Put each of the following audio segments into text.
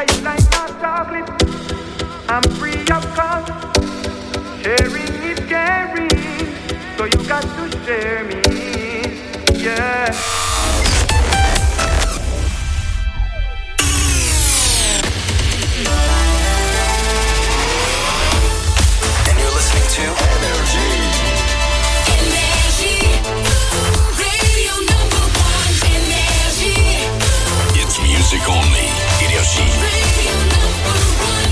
Yeah, you like hot chocolate. I'm free of cost. Sharing is caring, so you got to share me. Yeah. And you're listening to Energy. Radio number one, Energy. It's music only. Energy. Radio number one.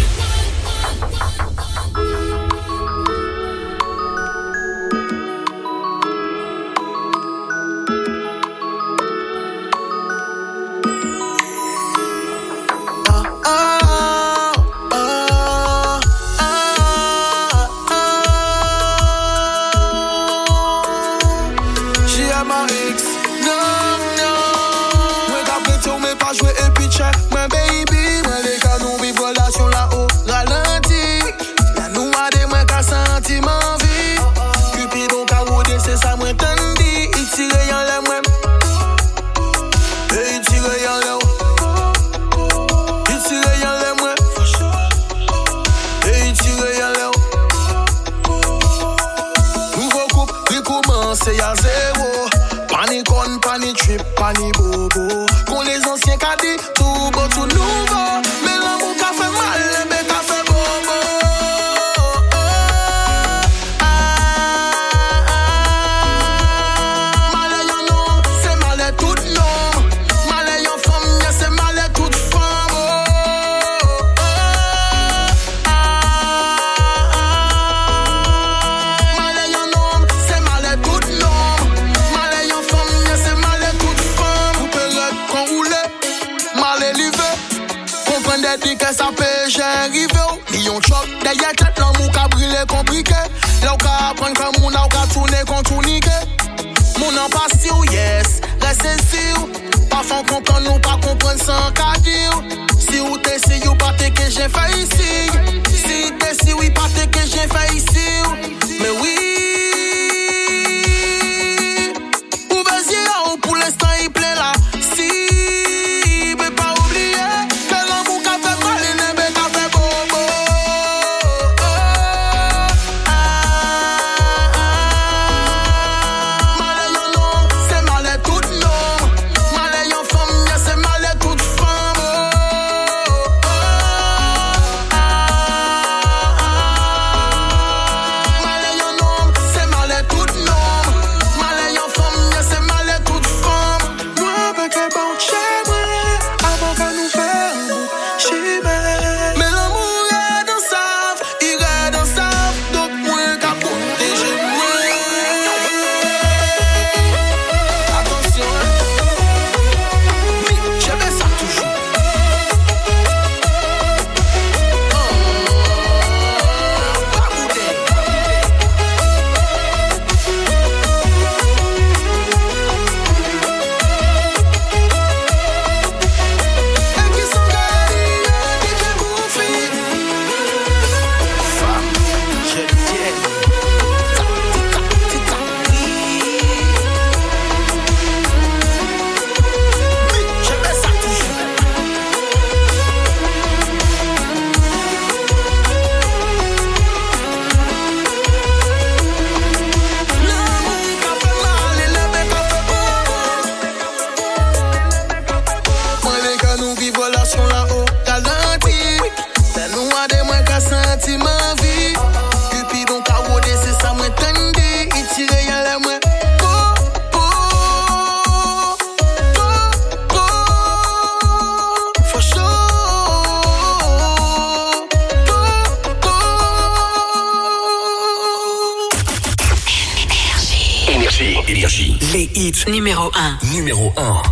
Les hits numéro 1. Numéro 1.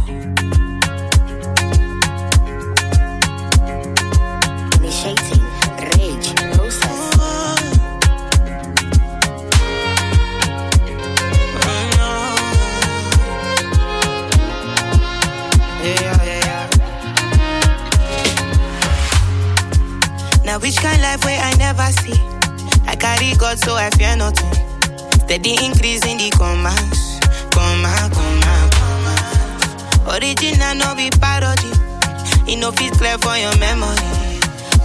Initiating rage process. Now which kind life where I never see? I carry God so I fear nothing. Steady increase in the commas. Original no be parody. It no fit clear for your memory.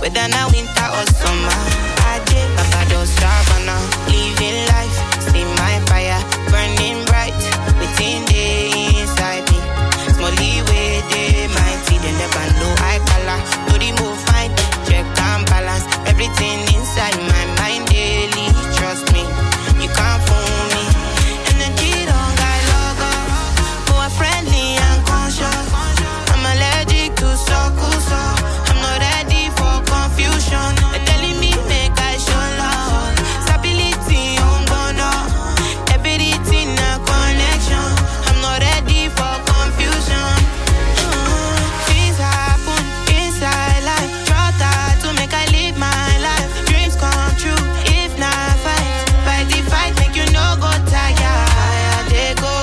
whether na winter or summer. I did Barbados, Savannah, living life, see my fire burning bright within the inside me. Smally way they mighty, they never know I color. No remove fine, check and balance everything inside my mind daily. Trust me, you can't fool me. Energy don't got logo, more friendly and conscious. I'm allergic to circles, so I'm not ready for confusion. They're telling me make I show love, stability on gonna, everything a connection. I'm not ready for confusion. Things happen inside life, try to make I live my life. Dreams come true if not fight the fight, make you no go tired. Fire they go,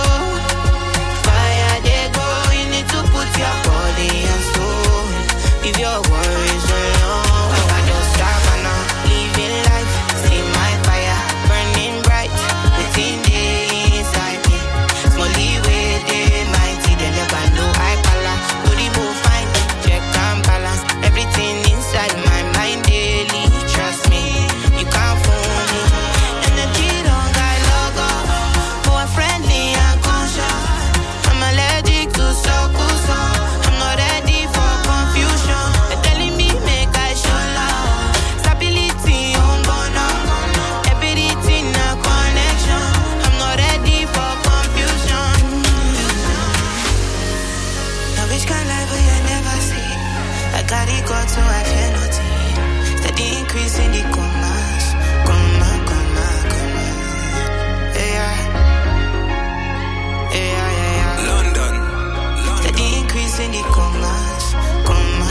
you need to put your body and soul, leave your worries alone. I don't stop now, living life, see my fire burning bright within the inside me. Smally way they mighty, they never know I color. No remove fine, check and balance everything inside my mind daily. Trust me, you can't fool me. Energy don't got logo, more friendly and conscious. I'm allergic to circles, so I'm not ready for confusion. They're telling me make I show love, stability on gonna, everything a connection. I'm not ready for confusion. Now which kind life will you never see? I got it got so I fear nothing. Steady increase in the commas, comma. Yeah. London. Steady increase in the commas, comma.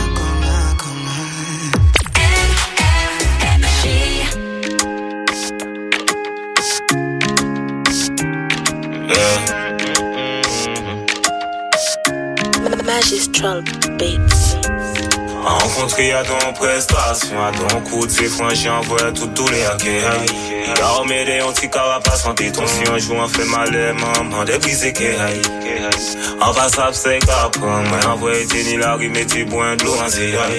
Magistral Beats. Rencontré à ton prestation, à ton coup de ses franchis, envoie tous les hackers. Car m'aider, on t'y carapace, on dit ton si un jour on fait mal, maman, des brisés qui aille. En passable, c'est qu'après, moi, envoie tes ni la rime, tes boins de l'eau en zéaille.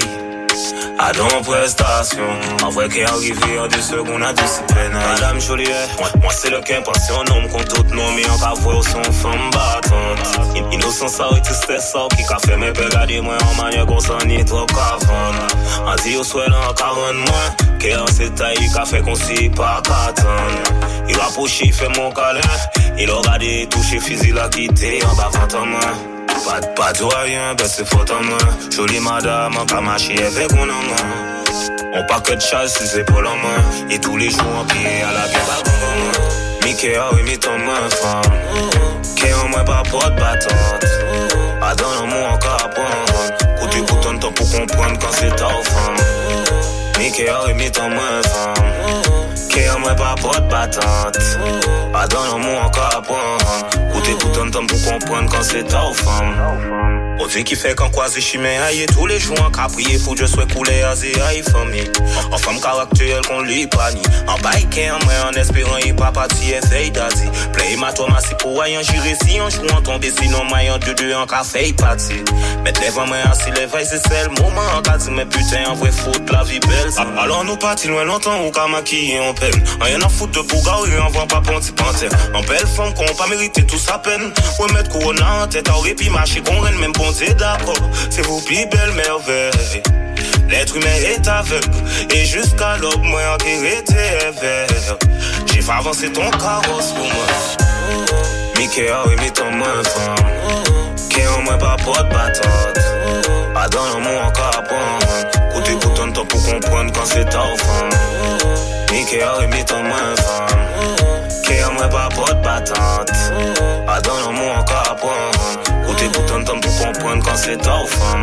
À ton prestation, en vrai qui est arrivé en 2 secondes à 2 peine. Madame Joliet, moi c'est le qu'un pensé en homme contre tout nom, mais on va voir son femme battante. Innocent ça et tout c'est ça qui a fait mes pères garder moi en manière qu'on s'en est trop qu'avant. On dit au soir en 40 mois, qui en cette taille qui a fait qu'on s'y pas qu'attendre. Il a approché, il fait mon câlin, il a regardé, touché, fusil a quitté en bas fantôme. Pas de rien, ben c'est faute en moi. Jolie madame, en pas marché avec mon homme. On pas que de chasse, c'est pour la main. Et tous les jours en pied à la gueule. Mickey a remis ton main femme. Qui en moi pas porte battante. A dans l'amour encore à prendre. Côté pourtant temps pour comprendre quand c'est ta femme. Mickey a remis ton main femme. Qui en moi pas porte battante. A dans l'amour encore à prendre. Côté pourtant temps pour comprendre quand c'est ta femme. On dit qui fait qu'en croise chimé aïe tous les jours en caprier pour Dieu soit coulé à zé aïe famille. En femme caractère qu'on lui pani. En bike en moi en espérant y pas parti et fait d'adi. Play ma toi ma si pour aïe en juré si en joue en tomber sinon moi en deux en café parti. Mettre les vents moi assis les veilles c'est le moment en cas dit mais putain en vrai faute la vie belle. Alors nous partis loin longtemps ou qu'à maquiller en peine. Rien à foutre de bouga ou rien voit pas ponti panthère. En belle femme qu'on pas mérité tout sa peine. Ouais mettre corona en tête aurait pu marcher qu'on renne même bon. C'est d'accord, c'est vous plus belle merveille. L'être humain est aveugle et jusqu'à l'aube, moi en était vert. J'ai fait avancer ton carrosse pour moi. Mickey a remis ton main femme. Qui en moi pas porte battante. A dans l'amour encore à prendre. Côté pourtant de temps pour comprendre quand c'est ta femme. Mickey a remis ton main femme. Qui en moi pas porte battante. A dans l'amour encore à prendre. Côté pourtant de temps pour comprendre quand c'est ta femme.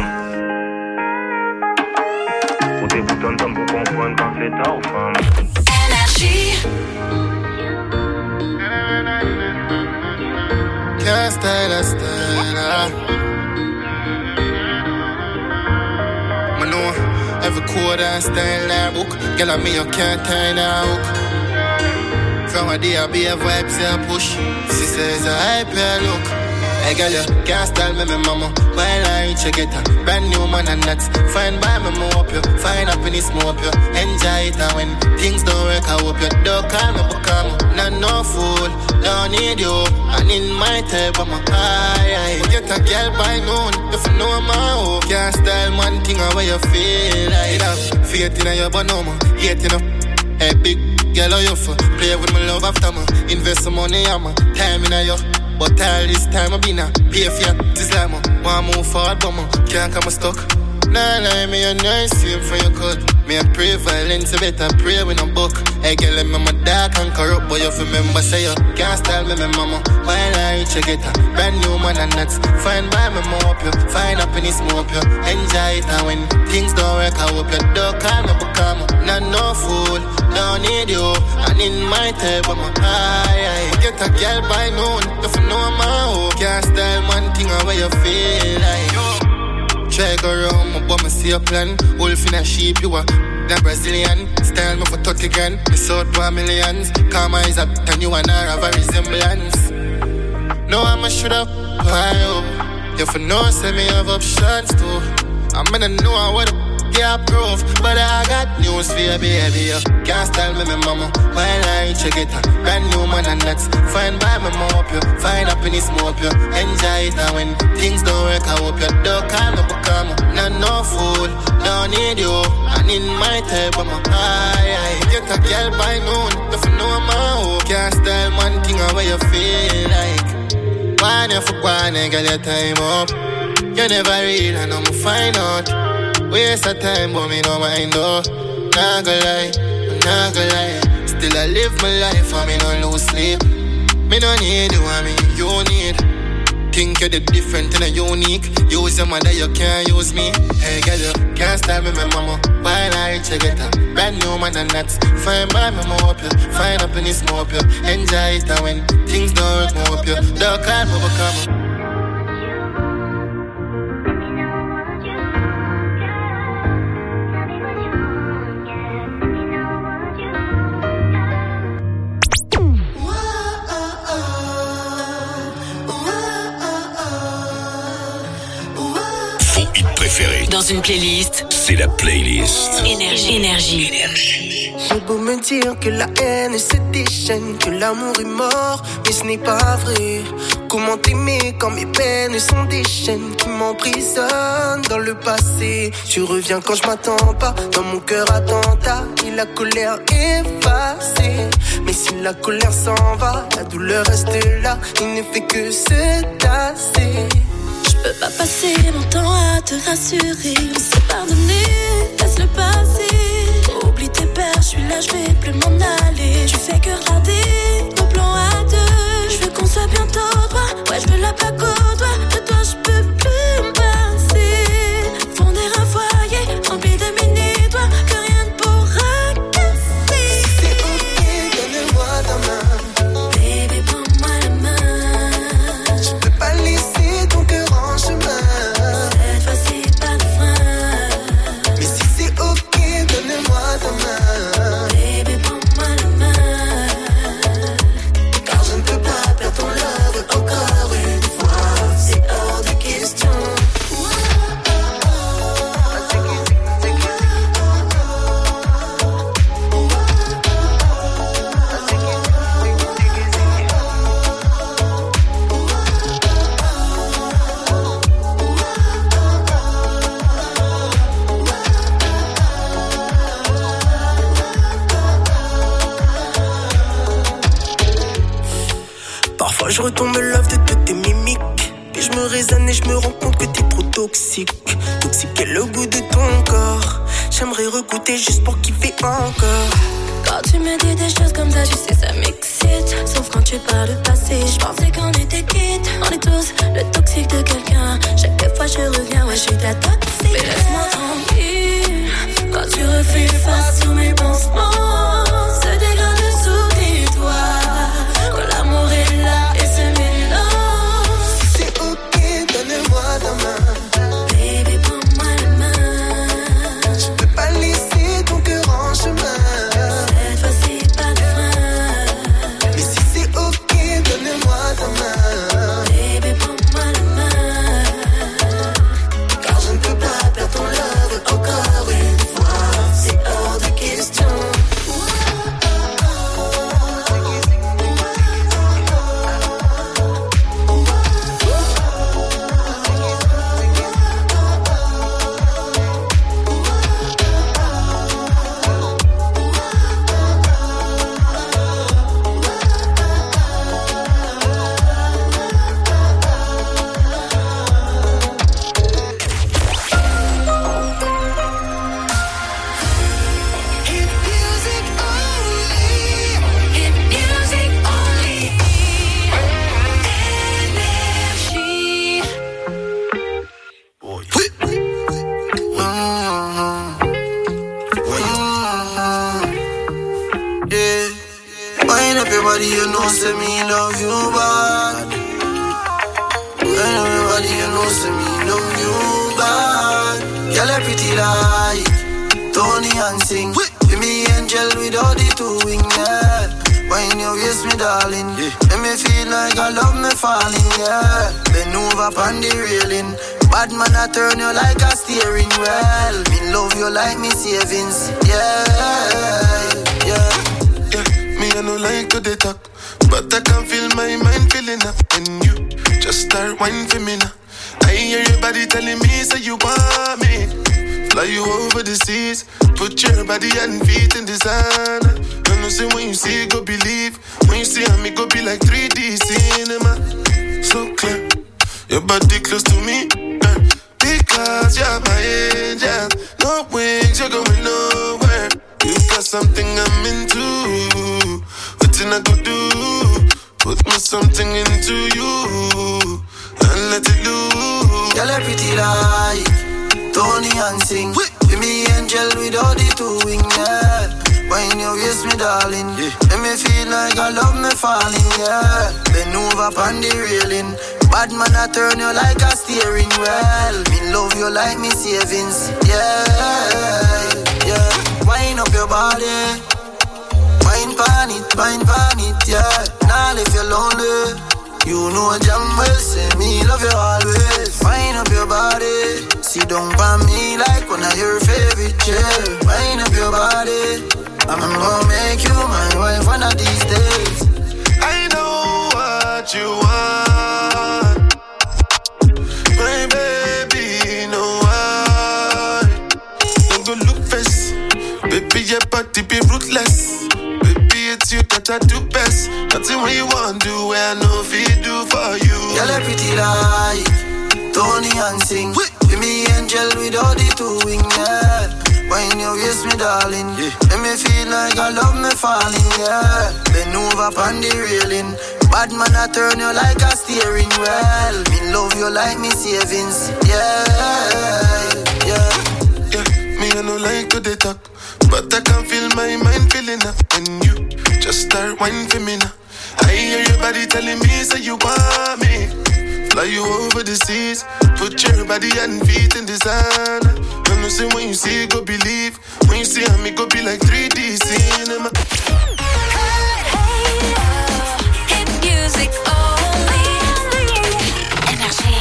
Côté pourtant de temps pour comprendre quand c'est ta femme. Énergie. Can't stay, let's stay. I know every quarter and stay in that book. Girl, I mean you can't tie that hook. From a day I be a vibe, say a push. She says a hype look. Hey girl, you can't style me, my mama. While I reach you get a brand new man and that's fine by me, up you. Find a happiness more pure. Enjoy it and when things don't work, I hope you don't call me become. Not no fool, don't need you. And in my type, I'm a high. We get a girl by noon, if you know my hope. Can't style one thing on where you feel like that. Faith in your bonoma, hate in a hey, big girl, how you for? Play with my love after me. Invest some money, I'm a time in a yo. But all this time I been a pay for you. This like me, want move forward, but me can't come stuck. Nah, me a nice same for your cut. Me a pray violence, you better pray with no book. Hey, girl, I'm a dark and corrupt, but you remember say you can't style me, my mama. While I reach you get a brand new man and that's fine by me, more up you. Find happiness, more up you. Enjoy it and when things don't work, I hope you don't call me, become not no fool, don't need you. And in my type, I'm a high. Get a girl by noon, if you know my hope. Can't style one thing on where you feel like. Try go around, my bum, I see a plan. Wolf in a sheep, you are the Brazilian. Style me for 30 grand, me sold for millions. Karma is up, and you and I have a resemblance. No, I'm a shoot up, why you for no, say me have options too. I'm gonna know what get proof, but I got news for you, baby. You can't style me, my mama. While I reach you get a brand new man and that's fine by me, more up you. Find happiness, more up you. Enjoy it and when things don't work, I hope you don't call me, become not no fool, don't need you. And in my type, I'm a high. Get a girl by noon, if you know my hope. Can't style one thing on where you feel like. Why you for one, girl, your time up. You never read, and I'ma find out. Waste of time, but me no mind though. Not gonna lie, not gonna lie. Still I live my life, and me no lose sleep. Me no need you, I mean you need. Think you're the different and a unique. Use your mother, you can't use me. Hey girl, you can't style me, my mama. While I reach you get a brand new man and that's fine by me, more up you. Find happiness, more up you. Enjoy it and when things don't work, more up you. Don't call me, become. Dans une playlist, c'est la playlist Énergie. J'ai beau me dire que la haine se déchaîne, que l'amour est mort, mais ce n'est pas vrai. Comment t'aimer quand mes peines sont des chaînes qui m'emprisonnent dans le passé. Tu reviens quand je m'attends pas, dans mon cœur attentat et la colère effacée. Mais si la colère s'en va, la douleur reste là, il ne fait que se tasser. Je peux pas passer mon temps à te rassurer. On s'est pardonné, laisse-le passer. Oublie tes peurs, je suis là, je vais plus m'en aller. Tu fais que regarder nos plans à deux. Je veux qu'on soit bientôt droit, ouais je veux la plaque au doigt. De toi je peux plus me passer. Fonder un foyer rempli de mini-doigts que rien ne pourra casser. C'est ok, donne-moi ta main. Baby, prends-moi la main. Je peux pas laisser ton cœur en chemin. Cette fois-ci pas de frein. Mais si c'est ok, donne-moi ta main. Baby, prends-moi la main. Car je ne peux pas perdre ton love encore une fois. C'est hors de question. Parfois je retombe love de toutes tes mimiques. Et je me raisonne et je me rends compte que t'es trop toxique. Toxique est le goût de ton corps. J'aimerais regoûter juste pour kiffer encore. Quand tu me dis des choses comme ça, tu sais ça m'excite. Sauf quand tu parles de passé, je pensais qu'on était quittes. On est tous le toxique de quelqu'un. Chaque fois je reviens, ouais je suis ta toxique. Mais laisse-moi tranquille. Quand tu refuses face sous mes pansements, se dégrade sous tes doigts. Quand l'amour est là et se mélange. C'est ok, donne-moi ta main. Baby, prends-moi la main. Je peux pas laisser ton cœur en chemin. Cette fois-ci pas de frein. Mais si c'est ok, donne-moi ta main. Baby, prends-moi la main. Car je ne peux pas perdre ton love encore une fois. everybody you know say me love you bad. When everybody you know say me love you bad. Girl, a pretty like Tony and sing. Be me angel with all the two wings, yeah. When you kiss me, darling, make me feel like I love me falling, yeah. Bend over on the railing. Bad man, I turn you like a steering wheel. Me love you like me savings, yeah. Me I no like to they talk, but I can feel my mind filling up. And you just start whining for me now. I hear your body telling me, say you want me. Fly you over the seas, put your body and feet in designer. When you say when you see it, go believe. When you see me, go be like 3D cinema. So clear, your body close to me, because you're my angel. No wings, you're going nowhere. You got something I'm into. What I could do? Put me something into you and let it loose. Girl, a pretty like Tony and sing. Be me angel with all the two wings, yeah. When you kiss me, darling, make me feel like I love me falling, yeah. Bend over on the railing. Bad man, I turn you like a steering wheel. Me love you like me savings, yeah. Wind up your body, wine pan it, yeah. Now if you're lonely, you know damn well, say me love you always. Wind up your body, sit down by me like one of your favorite, yeah. Wind up your body, I'm gonna make you my wife one of these days. I know what you want, my baby, know why. Don't go look face, baby, your body be ruthless. Baby, it's you that I do best. Nothing what you want to do, where I know if you do for you. Girl, a pretty like Tony and sing. Be me angel with all the two wings, yeah. When you kiss me, darling, make me feel like I love me falling, yeah. Bend over on the railing. Bad man, I turn you like a steering wheel. Me love you like me savings, yeah. Me I no like to they talk, but I can feel my mind filling up. And you just start whining for me now. I hear your body telling me, say you want me. Fly you over the seas, put your body and feet in designer. When you say when you see it, go believe. When you see me, go be like 3D cinema. Hit music only. Énergie.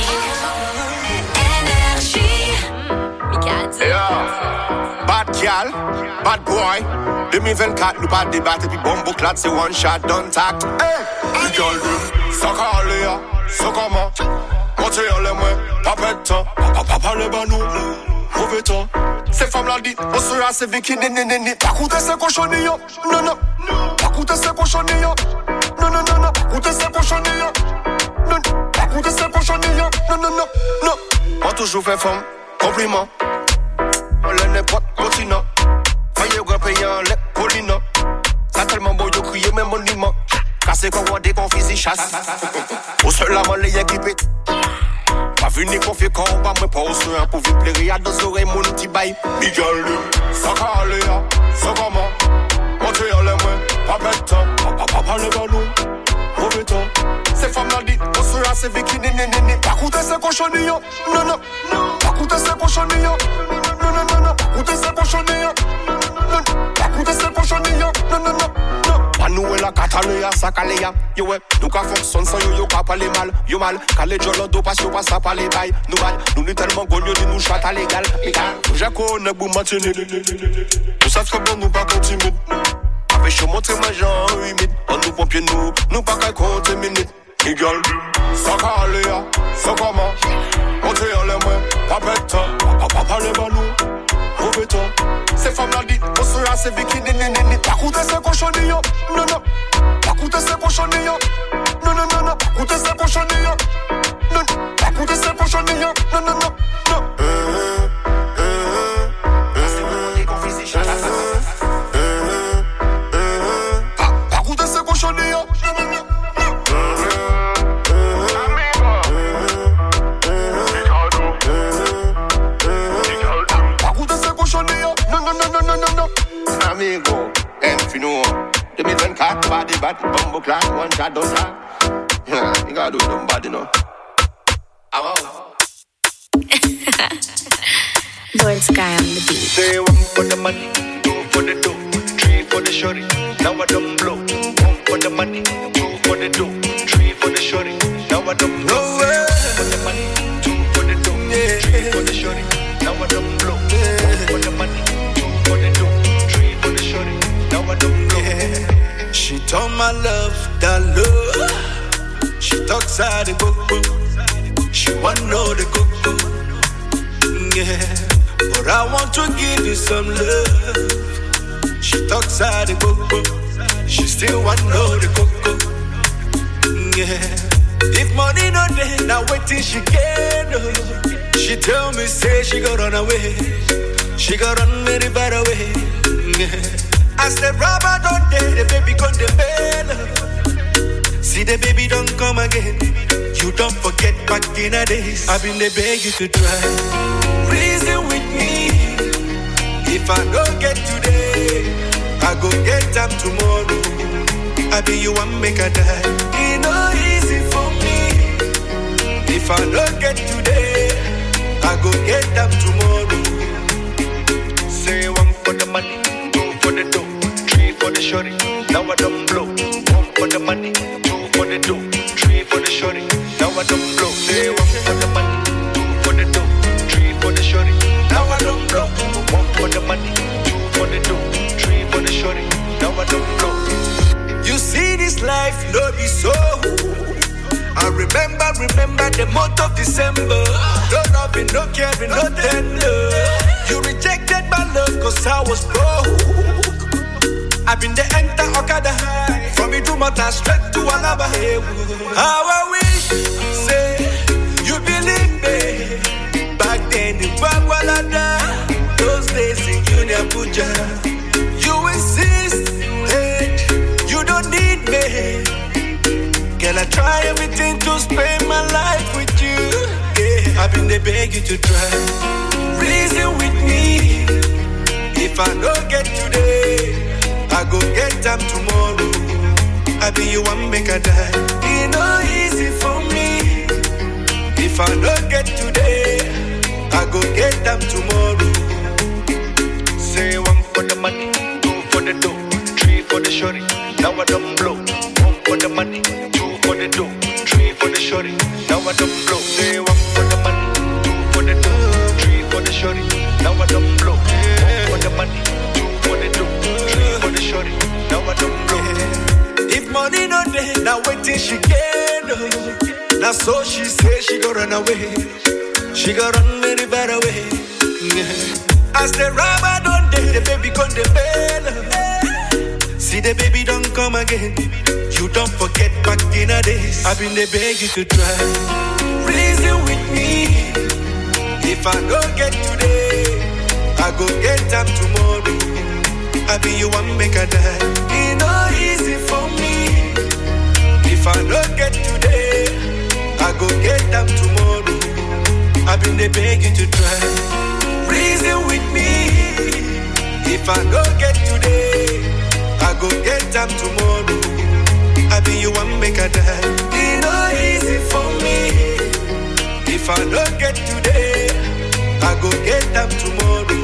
Yeah. Bad gal, bad boy. 2024, nous pas débattre, puis bon bouclat, c'est one shot, don't talk. Hey, the girl do, ça calé, ça comment? Montez en les mains, pas de temps, papa le banou, mauvais temps. Ces femmes-là dit, on sera ces Vicky, pas coûter ces cochonilles, non, pas coûter ces cochonilles, non, pas coûter ces cochonilles, non, pas coûter ces cochonilles, non. On toujours fait femme, compliment. On l'a n'importe continent. Faye grand payant, les collinants. Ça tellement beau, yo crié même monument. Cassé qu'on voit des confis, chasse. Au seul la man les équipés. Pas venu confier quand on va me pas au soin pour vivre plaire à deux oreilles, mon petit bail. Big girl, ça calé, ça comment? Montez en les mains, pas de temps. Papa le ballon, mauvais temps. Ces femmes-là dit, on sera ces Vicky, pas coûter ces cochonilles, non, pas coûter ces cochonilles, non, pas coûter ces cochonilles, non, pas coûter ces cochonilles, non. Pas nous et la cataléa, ça caléa, yo ouais, nous qu'à fonctionne sans yo qu'à parler mal, yo mal, calé jolodo parce que passe pas les bails, nous tellement gogno de nous chata légal, j'ai connu boum matine, nous savons que bon nous pas continuer. Avec chaud monter ma jambe humide, on nous pompier nous pas qu'à compter minutes. Girl, ça calé, ça comment? Montez en les mains, pas de temps, papa le banou, mauvais temps. Ces femmes-là dit, on sera ces Vicky, pas coûter ces cochonilles, non, pas coûter ces cochonilles, non, pas coûter ces cochonilles, non, pas coûter ces cochonilles, non. C'est bon, les confis, c'est pas coûter ces cochonilles, non. No. Amigo, Enfino, Them even cock body, but bumbo clock, one shot, don't talk. You gotta do it, don't body, no. Born Sky on the beat. Say one for the money, two for the dough, three for the shorty. Now I don't blow. One for the money, two for the dough, three for the shorty. Now I don't blow. One for the money, two for the dough, three for the shorty. Now I don't blow. One for the money, two for the dough, three for the shorty. Now I don't blow. She told my love that love. She talks out the coco. She want know the coco. Yeah, but I want to give you some love. She talks out the coco. She still want know the coco. Yeah, if money not there, now wait till she can. She tell me say she got run away. She got run very far away. Yeah. As the rubber don't there, the baby gone the bell. See the baby don't come again. You don't forget back in the days. I've been the beg you to try. Reason with me. If I don't get today, I go get them tomorrow. I be you and make a die. It's not easy for me. If I don't get today, I go get them tomorrow. Say one for the money, two for the dough, three for the shorty. Now I don't blow. One for the money, two for the dough, three for the shorty. Now I don't blow. Say one for the money, two for the dough, three for the shorty. Now I don't blow. One for the money, two for the dough, three for the shorty. Now I don't blow. You see this life, no be so. I remember the month of December. No loving, no caring, no tender. You rejected my love cause I was broke. I've been the enter Okada. From Idumota straight to Alaba. How I wish, say, you believe me. Back then in Bagwalada, those days in Union Abuja. You insist, hey, you don't need me. Girl, I try everything to spend my life with you. Yeah, I've been the beg you to try. Reason with me. If I don't get today, I go get them tomorrow. I be you and make a die. It's not easy for me. If I don't get today, I go get them tomorrow. Say one for the money, two for the dough, three for the shorty. Now I don't blow. One for the money, two for the dough, three for the shorty. Now I don't blow. Say one for the money, two for the dough, three for the shorty. Now I don't blow. One for the money, two for the dough, three for the shorty. Now I don't blow. If money not there, now wait till she can. Now so she say she go run away. She go run very far away. As the rubber don't there, the baby gone the bell. See the baby don't come again. You don't forget back in the days. I've been the beg you to try. Reason with me. If I don't get today, I go get them tomorrow. I be you and make a die. It's not easy for me. If I don't get today, I go get them tomorrow. I've been the beg you to try. Reason with me. If I don't get today, I go get them tomorrow. I be you and make a die. It's not easy for me. If I don't get today, I go get them tomorrow.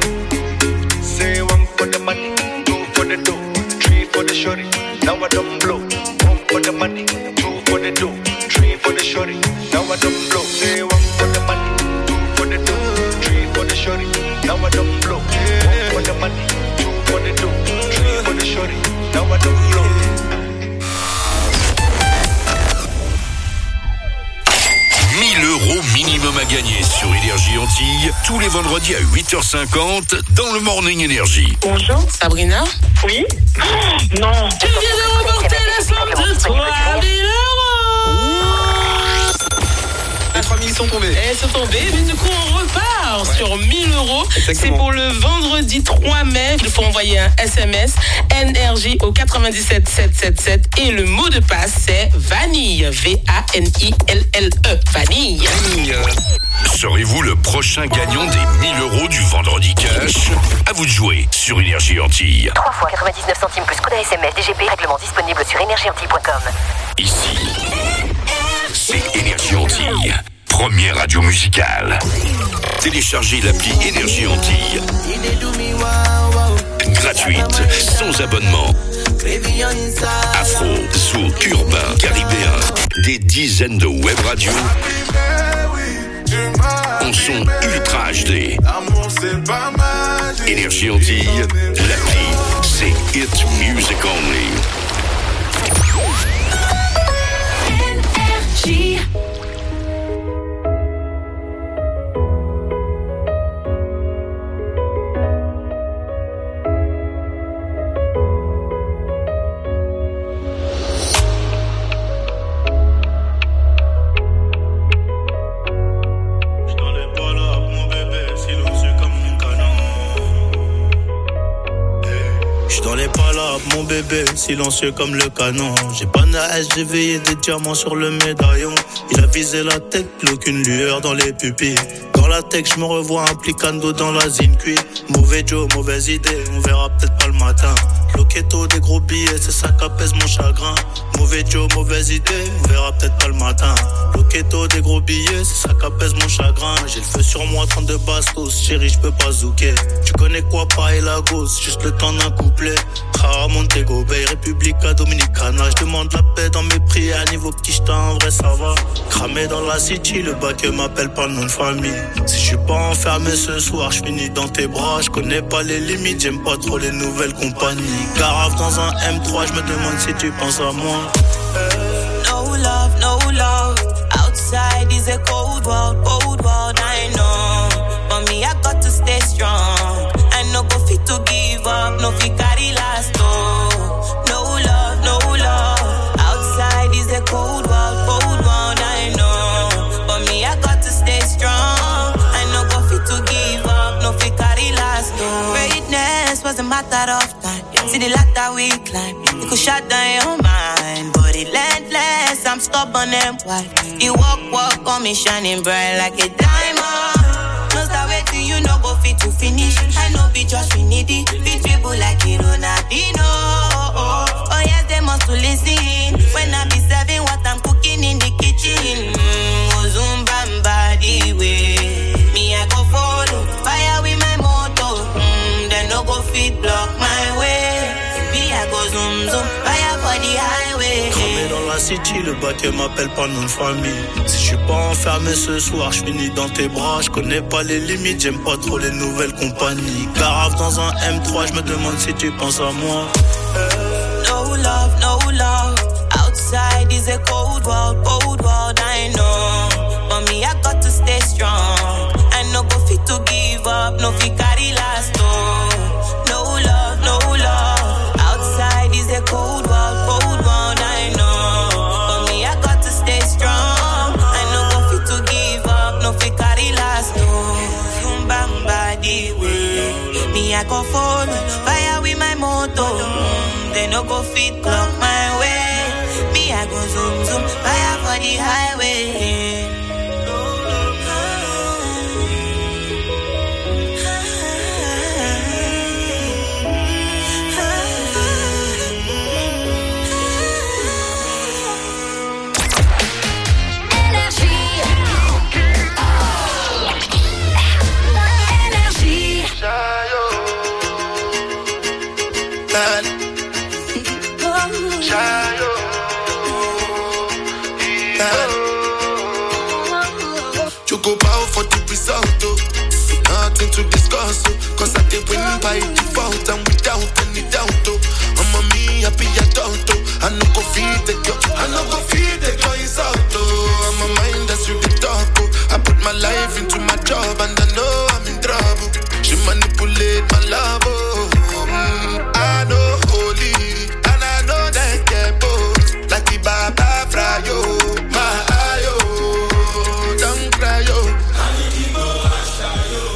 Say one for the money, two for the dough, three for the shorty. Now I don't blow. One for the money, two for the dough, three for the shorty. Now I don't blow. Say one for the money, two for the dough, three for the shorty. Now I don't blow. One for the money, two for the dough, three for the shorty. Now I don't blow. 1000 € minimum à gagner sur Énergie Antilles tous les vendredis à 8h50 dans le Morning Énergie. Bonjour, Sabrina. Oui. Non. Tu viens de remporter la somme de 3000 €. Les 3000 sont tombés. Elles sont tombées, mais du coup on repart. soir sur 1000 €. C'est pour le vendredi 3 mai. Il faut envoyer un SMS NRJ au 97 777 et le mot de passe c'est vanille. VANILLE. Vanille. Serez-vous le prochain gagnant des 1000 € du vendredi cash? À vous de jouer sur Énergie Antilles. 3 fois 99 centimes plus code SMS DGP, règlement disponible sur énergieantilles.com. Ici, c'est Énergie Antilles, première radio musicale. Téléchargez l'appli Énergie Antilles. Gratuite, sans abonnement. Afro, zouk, urbain, caribéen. Des dizaines de web radios. En son ultra HD. Énergie Antilles, l'appli, c'est Hit Music Only. Énergie. Mon bébé, silencieux comme le canon. J'ai pas d'âge, j'ai veillé des diamants sur le médaillon. Il a visé la tête, plus aucune lueur dans les pupilles. Dans la tech, je me revois applicando dans la Zincuit. Mauvais Joe, mauvaise idée, on verra peut-être pas le matin. Loquetto, des gros billets, c'est ça qu'apaise mon chagrin. Mauvais Joe, mauvaise idée, on verra peut-être pas le matin. Loquetto, des gros billets, c'est ça qu'apaise mon chagrin. J'ai le feu sur moi, 32 bastos, chérie, je peux pas zouker. Tu connais quoi, pareil la gosse, juste le temps d'un couplet. Ah, Montego Bay, Republica Dominicana. Je demande la paix dans mes prières, niveau quicheta, en vrai ça va. Cramé dans la city, le bac m'appelle pas le nom de famille. Si je suis pas enfermé ce soir, je finis dans tes bras. Je connais pas les limites, j'aime pas trop les nouvelles compagnies. Garave dans un M3, je me demande si tu penses à moi. No love, no love. Outside is a cold world, I know. But me, I got to stay strong. I no go fit to give up, no fit carry last, oh. No love, no love. Outside is a cold world, I know. But me, I got to stay strong. I no go fit to give up, no fit carry last, oh. Greatness was a matter of time. See the ladder we climb, it could shut down your mind. But relentless, I'm stubborn and white. You walk on me shining bright like a diamond. No start waiting, you no go fit to finish. I know be just we need it. Fit people like it Ronaldinho. Oh yes, they must to listen. When I be serving what I'm cooking in the kitchen. Ozumbamba the way. Me I go follow, fire with my motor. They no go fit block my way. Me I go zoom, fire for the highway. Cramé dans la city, le bac m'appelle pas le nom de famille. Si je suis pas enfermé ce soir, je finis dans tes bras. Je connais pas les limites, j'aime pas trop les nouvelles compagnies. Garave dans un M3, je me demande si tu penses à moi. No love, no love. Outside is a cold world, I know. But me, I got to stay strong. I no go fit to give up, no fit carry last, oh. No love, no love. Outside is a cold world, I know. But me, I got to stay strong. I no go fit to give up, no fit carry last, oh. Zumbamba the way. Me, I go follow, fire with my motor. They no go fit clock my way. Me, I go zoom, fire for the highway. Choco bow for the result, oh. Nothing to discuss, oh. Cause I did win by default and without any doubt, oh. I'm a me happy adult, oh. I no go feed the girl insult, oh. I'm a mind that's you the talk, oh. I put my life into my job and I know I'm in trouble. She manipulate my love, oh. I know holy and I know that get both. Like the Baba Frayo, my ayo. Don't cry, yo.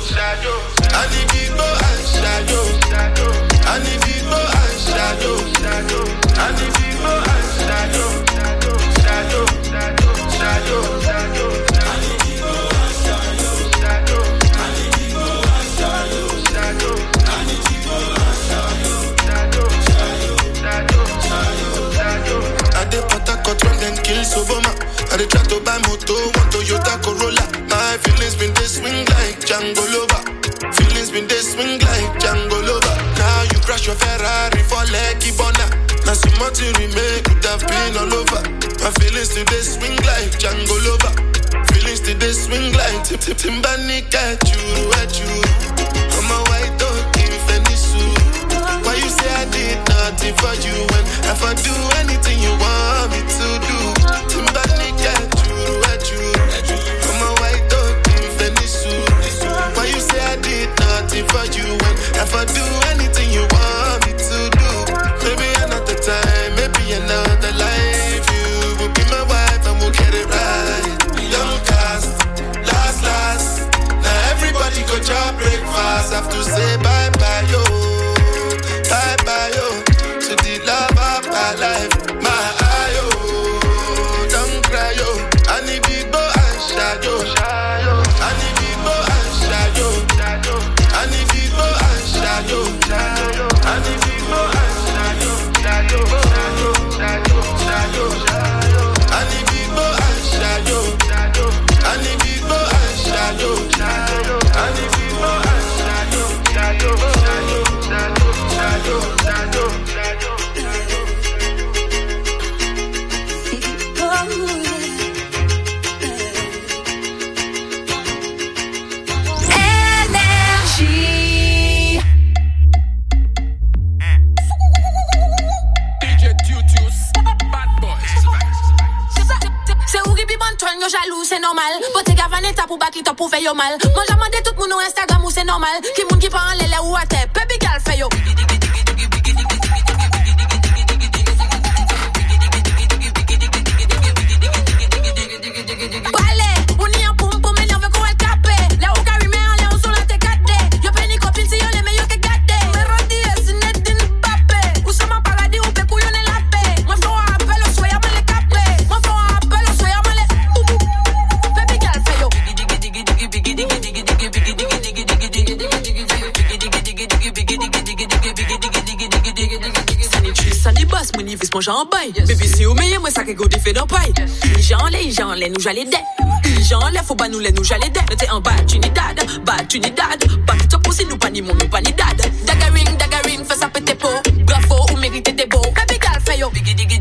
a Ferrari for Lucky Bona. Now so much to remake, could have been all over. My feelings today swing like Django Lover. Feelings today swing like Timbani at you. I'm a white dog in Fendi suit. Why you say I did nothing for you when if I do anything you want me to do? Timbani at you. I'm a white dog in Fendi suit. Why you say I did nothing for you when if I do anything you want me to do? Maybe another time, maybe another life. You will be my wife and we'll get it right. Young cast, last. Now everybody go job breakfast. Have to say bye-bye, yo. Bye-bye, yo. To the love of my life. My eye, yo. Don't cry, yo. I need big boy and shadow. I need big boy and shadow. I need big boy and shadow. I need big boy and shadow. I need big boy and shadow. I need big boy and shadow. I need big boy Yo jaloux, c'est normal. Pote gavaneta pour back it up pour faire yo mal. Moi j'ai demandé tout le monde au Instagram où c'est normal. Qui moun qui prend les ou à terre. Baby girl fait yo. Allez, on y a poum poum mais on veut qu'on le capé. Là où carry mais en l'air on sur la T4D. Yo péni copine si yo les meilleurs que gâté. Mais rodie c'est net d'une papé. Ou ça m'a paradis ou pécou y'en est la paix. Moi faut un appel au soya mal les capé. Moi faut un appel au soya mal les. Sunny boss, mon ifis mon j'en baille. Baby si ou meilleur moi ça que go fait dans paille. J'en l'ai nous j'allais dé. J'en l'ai faut pas nous les nous j'allais dé. T'es en bas Trinidad. Back it up aussi nous pas ni mon nous pas ni dad. Dagaring fais ça péter peau. Bravo ou méritez des beaux. Baby girl fait yo.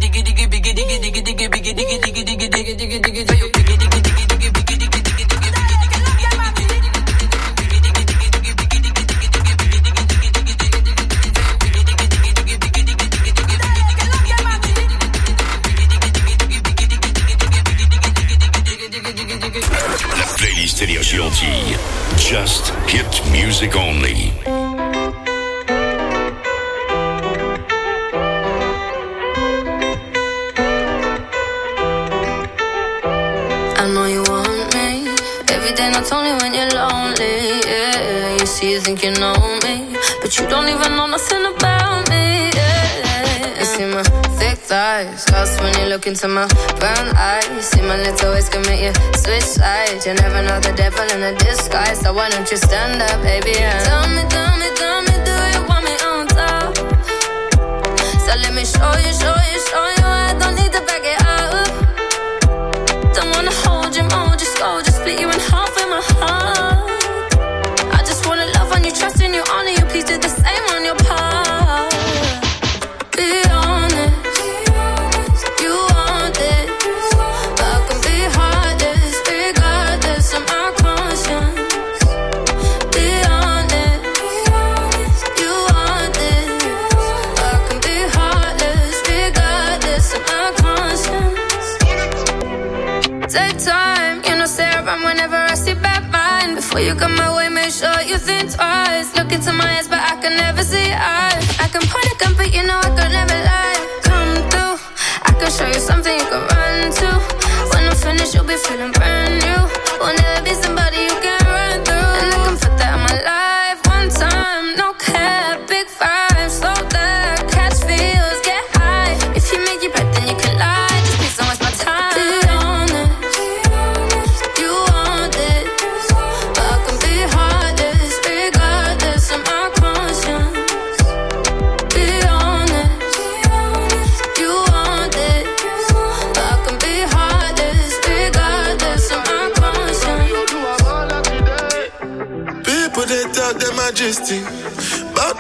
Énergie Antille. Just hit music only. I know you want me every day, not only when you're lonely. Yeah, you see, you think you know me, but you don't even know nothing about me. Yeah, you see my thick thighs, lost when you look into my brown eyes. See my little ways can make you switch sides. You never know the devil in a disguise, so why don't you stand up, baby? And tell me, do you want me on top? So let me show you. I don't need to back it up. Don't wanna hold you, mold you, scold you, split you in half with my heart. I just wanna love on you, trust in you, honor you. Please do the same on your part. Be honest, you want this, but I can be heartless, regardless of my conscience. Be honest, you want this, but I can be heartless, regardless of my conscience. Take time, you know, say around whenever I see bad mind. Before you come my way, make sure you think twice. Look into my eyes, but I can never see eyes. I can point a gun, but you know I could never lie. Come through, I can show you something you can run to. When I'm finished, you'll be feeling brand new. Will never be somebody you can run through. And I can put that in my life one time. No cap, big vibe, slow that, catch feels, get high. If you make your breath, then you can lie. Just please don't waste my time. Be honest, you want it, but I can be heartless, regardless of my conscience. Be honest, you want it, but I can be heartless, regardless of my conscience. People they talk their majesty, but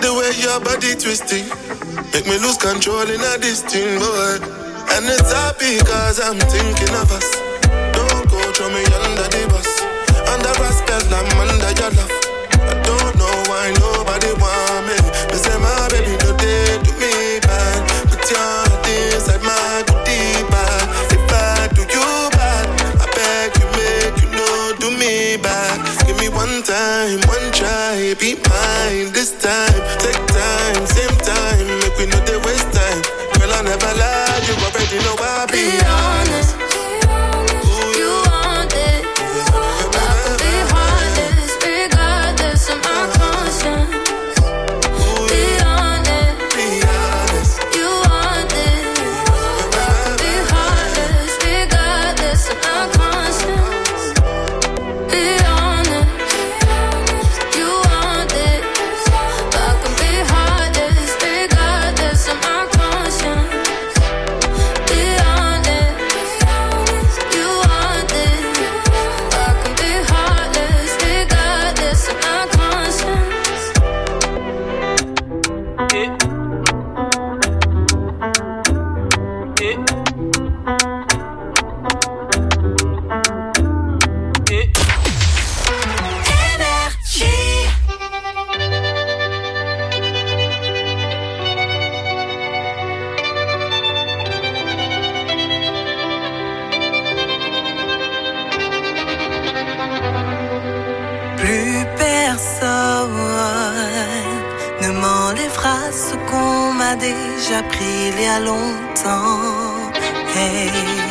The way your body twisting make me lose control in a this thing, boy. And it's happy cause I'm thinking of us. Don't go throw me under the bus. Under respect, I'm under your love. I don't know why nobody want me. They say my baby no day do me bad. But you're inside my goodie bag. If I do you bad, I beg you make you know do me back. Give me one time, one try, be mine this time. Take time, same time, make we know they waste time. Girl, I never lie, you already know I be honest. You want it. I could be heartless, regardless of my conscience. Be honest. You want it. I could be heartless, regardless of my conscience. Be honest. You want it. I could be heartless, regardless of my conscience. Be honest. You want it. I can be heartless, regardless of my conscience. Plus personne ne m'enlèvera ce qu'on m'a déjà pris il y a longtemps. Hey.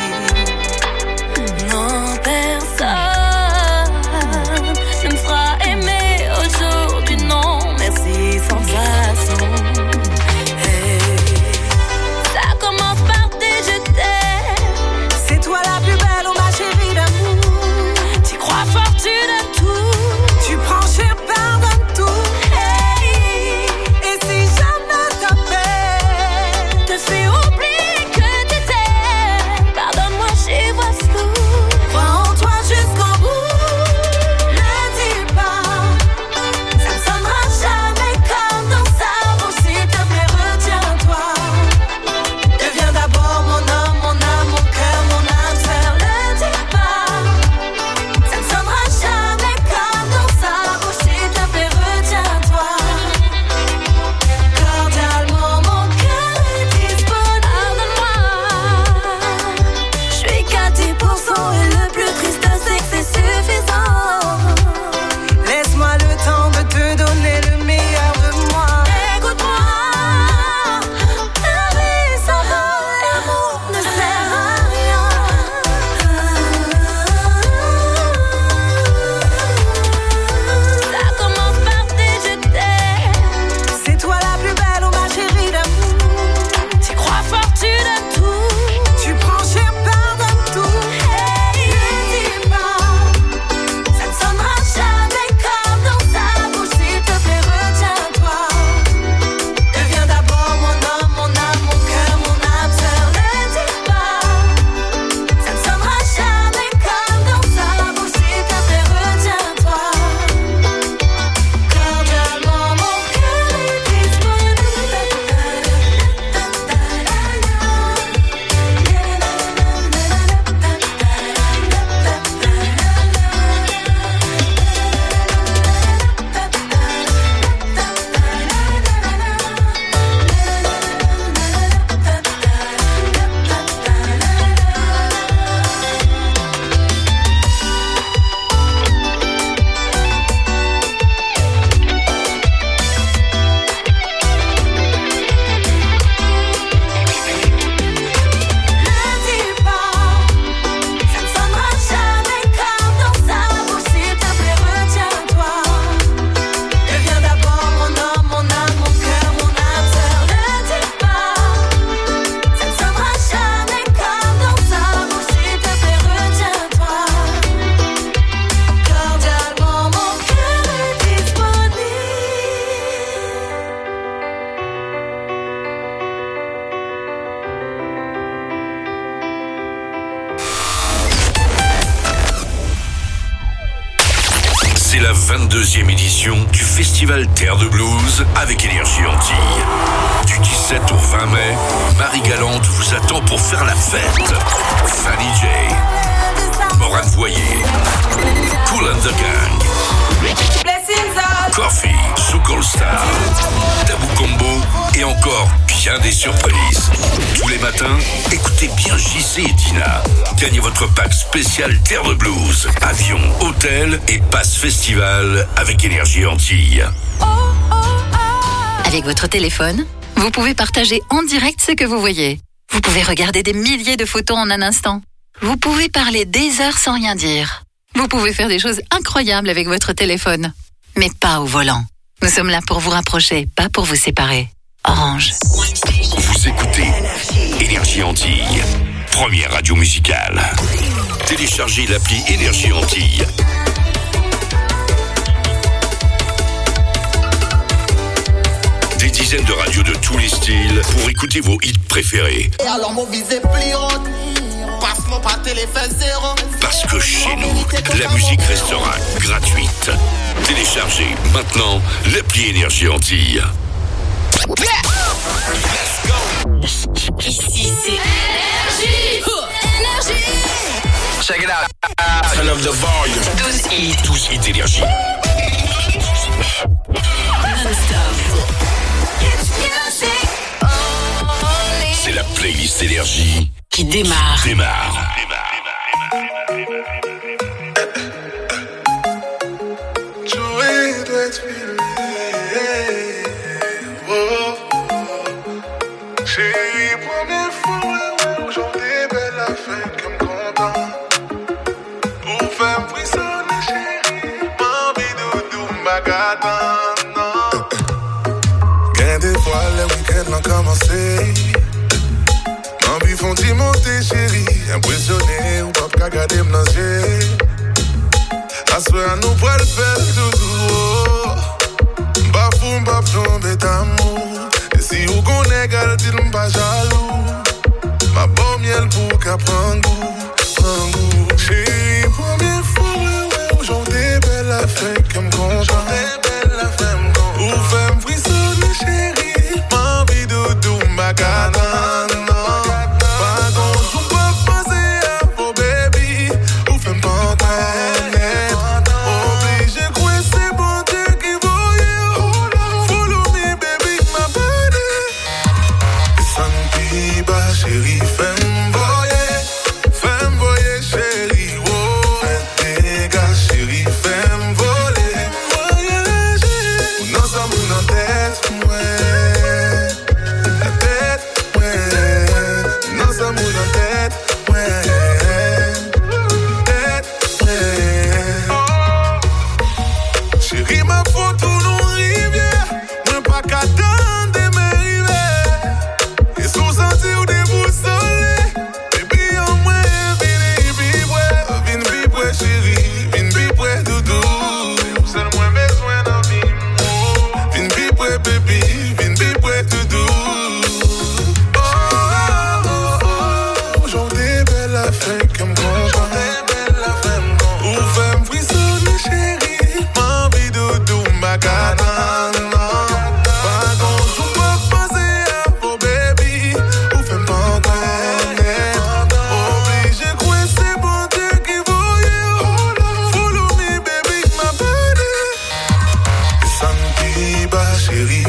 Non, personne ne me fera aimer aujourd'hui, non, merci, sans façon. Hey. Ça commence par des je t'aime. C'est toi la plus belle, oh ma chérie d'amour. Tu crois fort, tu donnes tout. Tu prends cher, pardonne tout. Hey. Et si jamais t'appelles, te fais oublier que tu t'aimes. Pardonne 22e édition du Festival Terre de Blues avec Énergie Antilles. Du 17 au 20 mai, Marie Galante vous attend pour faire la fête. Fanny J, Morane Voyer, Kool and the Gang, Coffee, Soukol Star, Tabou Combo et encore bien des surprises. Tous les matins, écoutez bien JC et Dina. Gagnez votre pack spécial Terre de Blues, avion, hôtel et passe festival avec Énergie Antilles. Avec votre téléphone, vous pouvez partager en direct ce que vous voyez. Vous pouvez regarder des milliers de photos en un instant. Vous pouvez parler des heures sans rien dire. Vous pouvez faire des choses incroyables avec votre téléphone. Mais pas au volant. Nous sommes là pour vous rapprocher, pas pour vous séparer. Orange. Vous écoutez Énergie Antilles, première radio musicale. Téléchargez l'appli Énergie Antilles. Des dizaines de radios de tous les styles pour écouter vos hits préférés. Et alors mon visé pliante, passe-moi par téléphone zéro. Parce que chez nous, la musique restera gratuite. Téléchargez maintenant l'appli Énergie Antilles. Ici c'est Énergie. Check it out. Turn up the volume. 12 hits Énergie. C'est la playlist Énergie qui démarre. Chérie, première fois, aujourd'hui, belle affaire comme content. Pour faire frissonner, chérie, m'envie de tout m'agatant. Gain des fois, le week-end l'ont commencé. M'envie font-ils monter, chérie. Impressionné, ou pas regarder m'nager. À ce moment, nous pourrons le faire tout. Bafou, m'baf tomber d'amour. Si vous connaissez, gardez-le pas jaloux. Ma bonne miel pour qu'à prendre goût. Chérie, première fois, aujourd'hui, belle affaire comme content. Ou femme frissonner, chérie, m'envie de tout ma canane. Pas grand-chose, ou pas passer à vos baby. Ou femme pantanette. Obligé, quoi, c'est bon Dieu qui voyait. Follow me, baby, ma body. Chérie, femme voyer, chérie, oh. Fais des gars, chérie, femme voler. Voyager, nous sommes dans tête, ouais. La tête, ouais. Nous sommes dans tête, ouais. Tête, ouais. Chérie, ma photo nous rivière. Moi, pas qu'à attendre mes rivets. Et sous sentir des chérie, vin pipoué doudou. C'est le moins besoin dans vie. Vin pipoué baby, vin pipoué doudou. Oh, oh, oh, oh. Aujourd'hui belle affaire comme content. Ou femme frissonner chérie, m'envie doudou ma canane. Pas grand-chose pas passer à vos baby. Ou femme pantanette. Obligé quoi c'est bon Dieu qui chérie,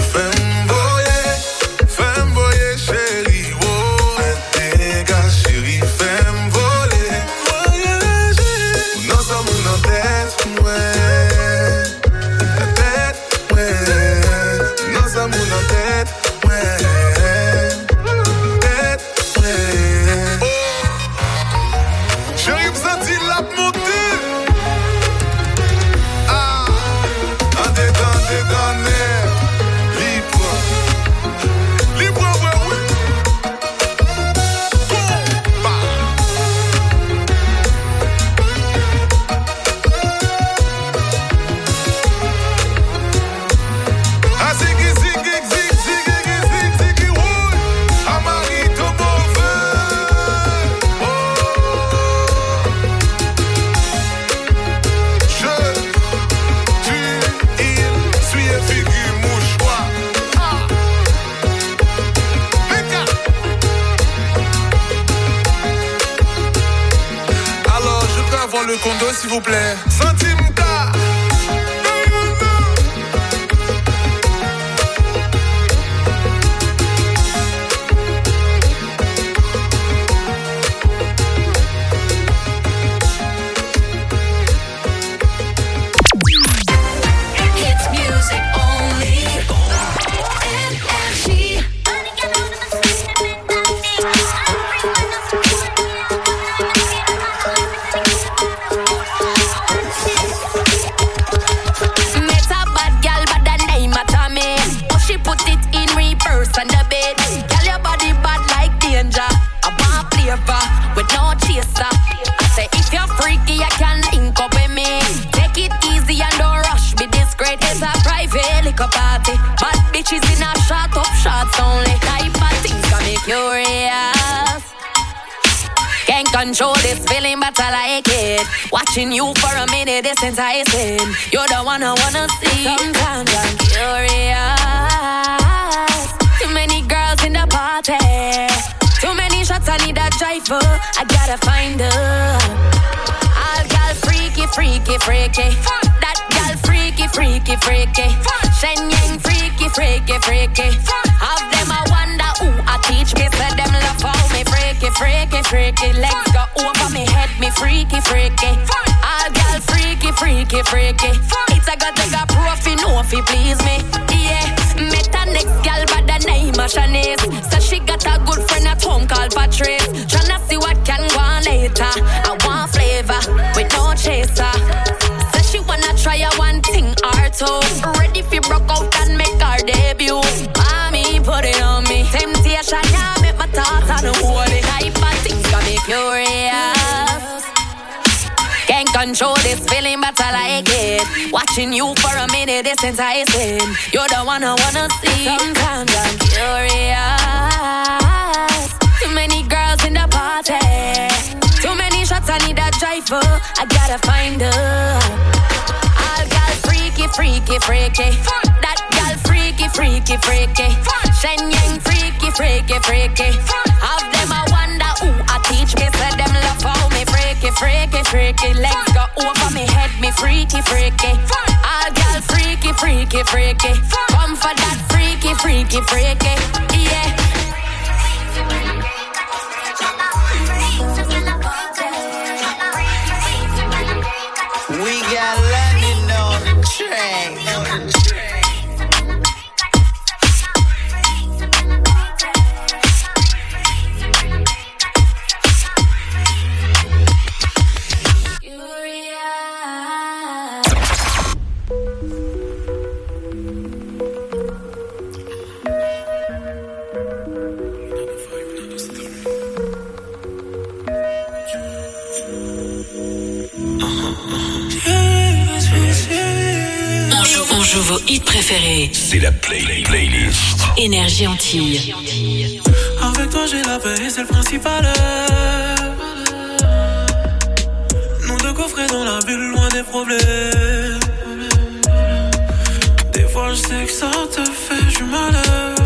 femme voyer, chérie, oh. Fais des gars, chérie, femme voler. Voyager, nous sommes dans tête, ouais. La tête, ouais. Nous sommes dans tête, ouais. Tête, ouais. Oh. Chérie, vous sentez la montée. Ah, en dédonné. Ziggy, ziggy, ziggy. le condo s'il vous plaît. Santimta. Control this feeling, but I like it. Watching you for a minute is enticing. You're the one I wanna see. Sometimes I'm curious. Too many girls in the party. Too many shots, I need a driver. I gotta find her. All girl freaky, freaky, freaky. That girl freaky, freaky, freaky. Shenyang freaky, freaky, freaky. Have them I wonder who I teach me. Say them love how me freaky, freaky, freaky. Legs go over me head, me freaky, freaky. All girl freaky, freaky, freaky. It's a got take a profi, no fi please me. Yeah, met a next girl by the name of Shanice. So she got a good friend at home called Patrice. Tryna see what can go on later. I want flavor with no chaser. So she wanna try a one thing or two. Ready fi broke out and make her debut. Mommy, put it on me. Temptation, yeah, make my thoughts on the holy type of things got me curious. Can't control this feeling, but I like it. Watching you for a minute is enticing. You're the one I wanna see. Sometimes I'm curious. Too many girls in the party. Too many shots, I need a driver. I gotta find her. All girl freaky, freaky, freaky. That girl freaky, freaky, freaky. Shenyang freaky, freaky, freaky. Have them I wonder who I teach me. Say them love how me freaky, freaky, freaky. Legs go over me head, me freaky, freaky. All girl freaky, freaky, freaky. Come for that freaky, freaky, freaky. Yeah. We got London on the track. On joue vos hits préférés. C'est la playlist. Énergie Antille. Avec toi j'ai la paix et c'est le principal. Nous deux coffrets dans la bulle, loin des problèmes. Des fois je sais que ça te fait du malheur.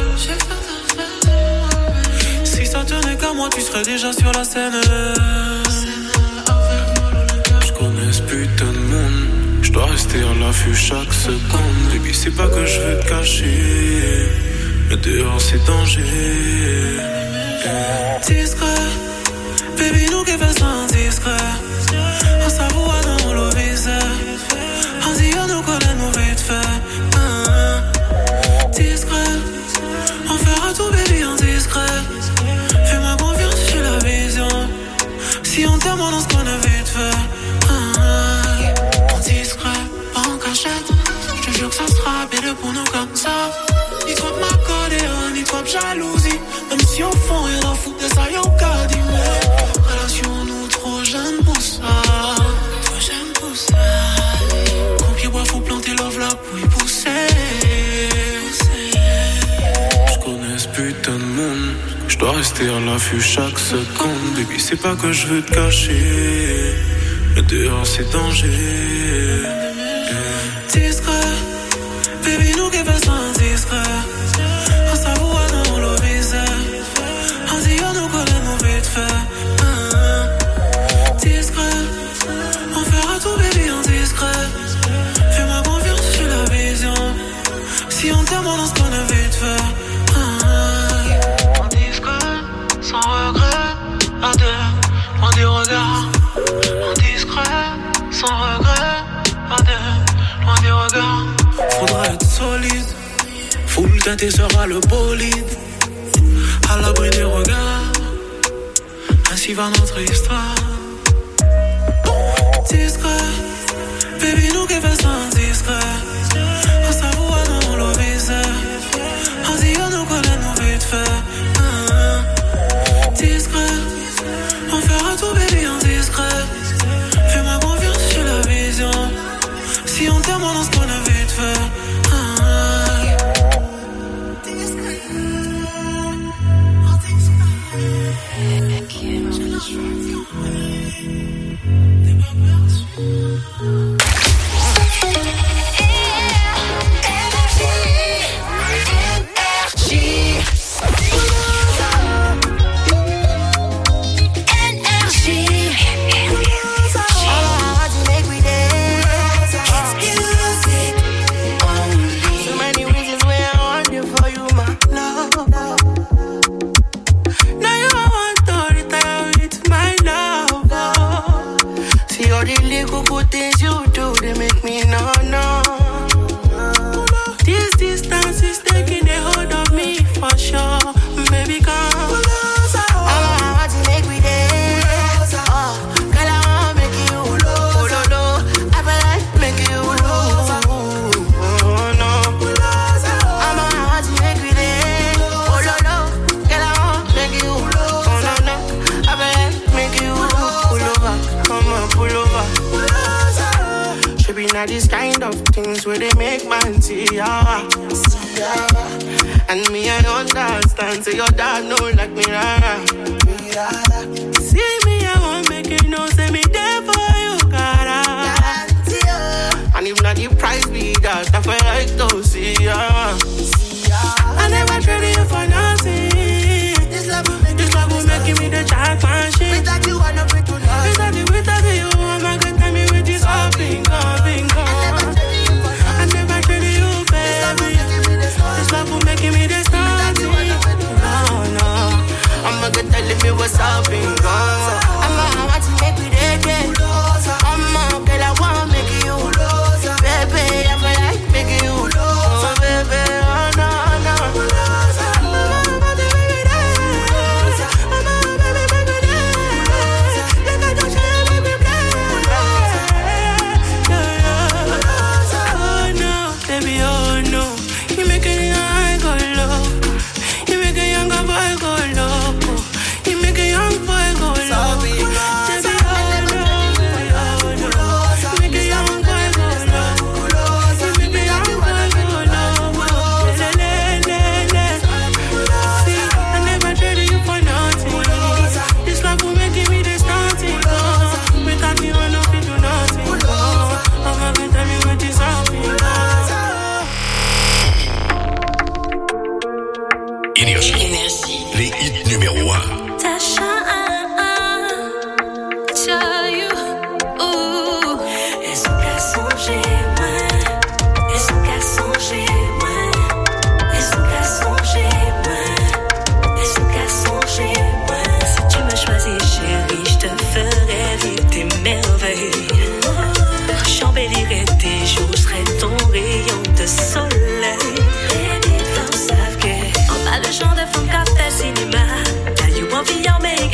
Si ça tenait qu'à moi, tu serais déjà sur la scène. Je connais ce putain de monde. Je dois rester à l'affût chaque seconde. Baby, c'est pas que je veux te cacher, mais dehors c'est danger. Discret, baby, nous qui faisons discret. On s'avoue dans le visage. On dit on nous connaît nous vite fait. Discret, on fera tout baby en discret. Fais-moi confiance, j'ai la vision. Si on t'aime, on se connaît vite fait. Discret, pas en cachette. Je te jure que ça sera bien pour nous comme ça. Ni trop de m'accorder, ni trop de jalousie. Même si au fond rien à foutre de ça, y'a aucun d'hiver. Relation nous trop jeunes pour ça. Trop jeunes pour ça. Quand pied bois faut planter love là pour y pousser. Je connais ce putain de monde. Je dois rester à l'affût chaque seconde. Baby, c'est pas que je veux te cacher, mais dehors c'est danger. Discret, baby, nous qui faisons discret. On s'avoue dans le visage. On dit on nous connaît nous vite fait. Discret, on Teinté sera le bolide, à l'abri des regards. Ainsi va notre histoire. Discret, baby, nous qui faisons discret. On s'avoue à nous le viseur. On dit on nous connaît nous vite fait. Discret, on fera tout, baby, en discret. Fais-moi confiance, j'ai la vision. Si on t'aime, on se connaît vite fait. These kind of things where they make man see ya. And me, I understand. So your dad know like me, rara. See me, I won't make it no. Say me there for you, cara. And if not the price be that, I feel like to see ya. I never traded you for nothing. This love will make me the child machine. Without you, I don't fit to love. Without you, I'm not gonna tell me with this all bingo. I never traded you, baby. This love will make me the starting. No, I'm gonna tell me what's up, bingo. I'm want to make me dead. I'm a girl, I wanna make you. Baby, I feel like making you. Oh, baby, oh, no. Cinéma, là, you won't be your main.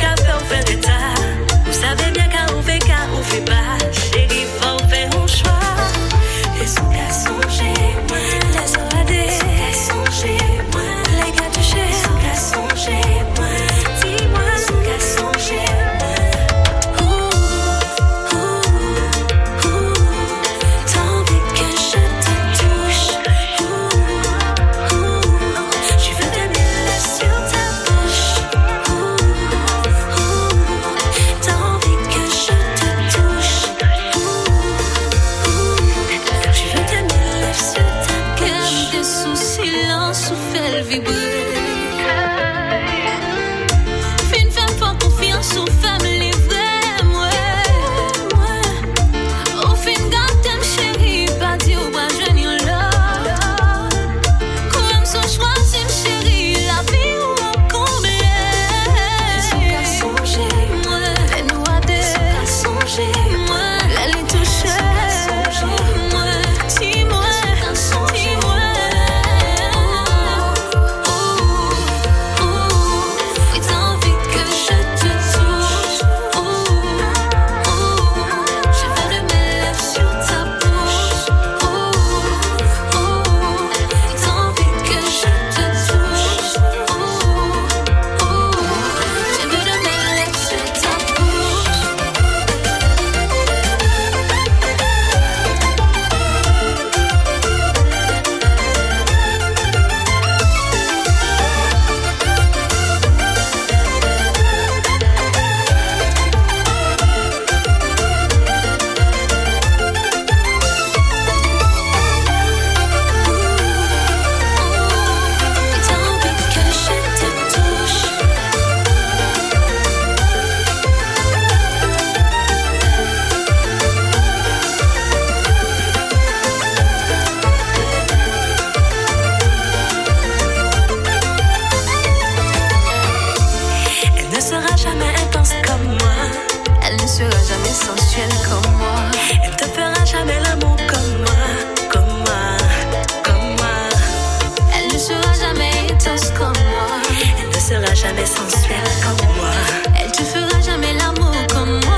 sensuelle comme moi. Elle te fera jamais l'amour comme moi, comme moi, comme moi. Elle ne sera jamais intense comme moi. Elle ne sera jamais sensuelle comme moi. Elle te fera jamais l'amour comme moi.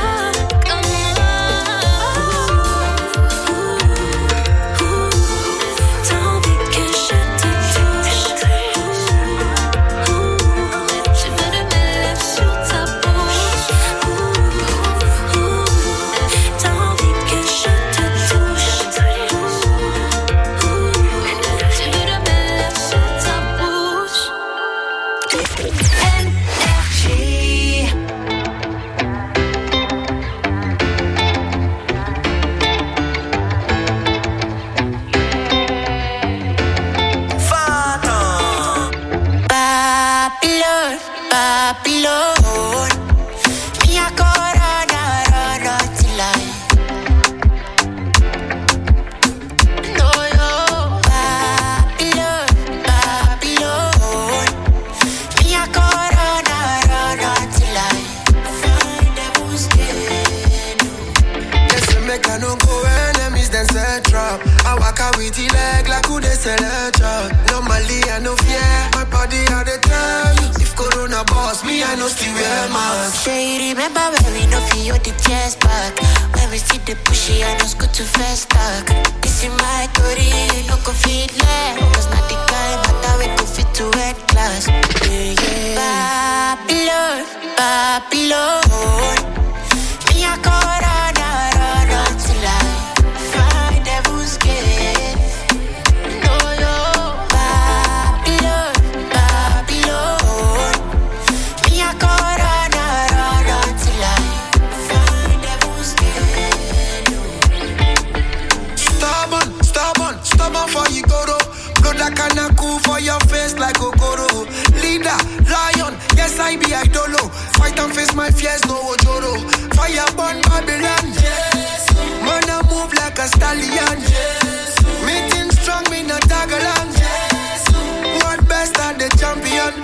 Normally I no fear, my body had the time. If Corona boss me, I know still wear mask. Say remember when we no feel the tears back. When we see the pushy, I know it's good to fast talk. This is my story, you no go fit left. Cause not the kind matter we go fit to red class. Yeah, yeah. Babylon, Babylon. Me a Corona, run till I find devil's gate. Kinda cool for your face like Okoro. Leader, lion, yes I be idolo. Fight and face my fears, no ojoro. Fire burn Babylon, yes. Man I move like a stallion, yes.